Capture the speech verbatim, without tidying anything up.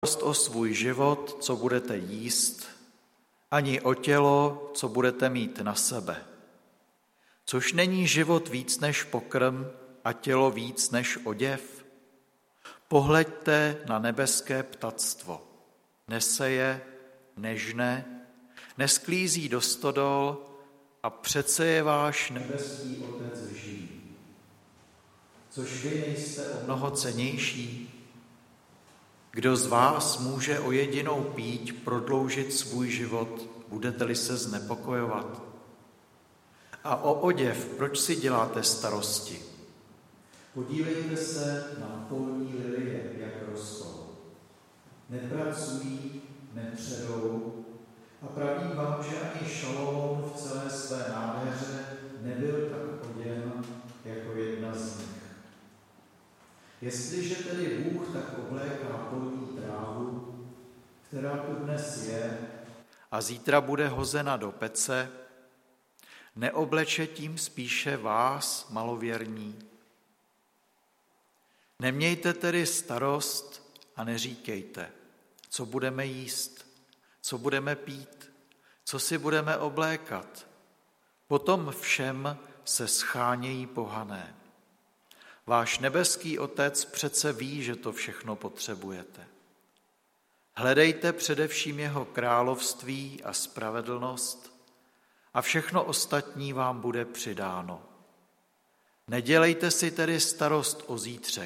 o svůj život, co budete jíst, ani o tělo, co budete mít na sebe. Což není život víc než pokrm a tělo víc než oděv? Pohleďte na nebeské ptactvo. Neseje, nežne, nesklízí do stodol a přece je váš nebeský Otec živí. Což vy nejste o mnoho cennější? Kdo z vás může o jedinou píď prodloužit svůj život, budete-li se znepokojovat? A o oděv, proč si děláte starosti? Podívejte se na polní lilie, jak rostou. Nepracují, nepředou a pravím vám, že ani Šalomón v celé své nádheře nebyl tak oděn jako jedna z nich. Jestliže tedy Bůh tak obléká polní trávu, která tu dnes je a zítra bude hozena do pece, neobleče tím spíše vás, malověrní? Nemějte tedy starost a neříkejte, co budeme jíst, co budeme pít, co si budeme oblékat. Potom všem se schánějí pohané. Váš nebeský Otec přece ví, že to všechno potřebujete. Hledejte především jeho království a spravedlnost a všechno ostatní vám bude přidáno. Nedělejte si tedy starost o zítřek,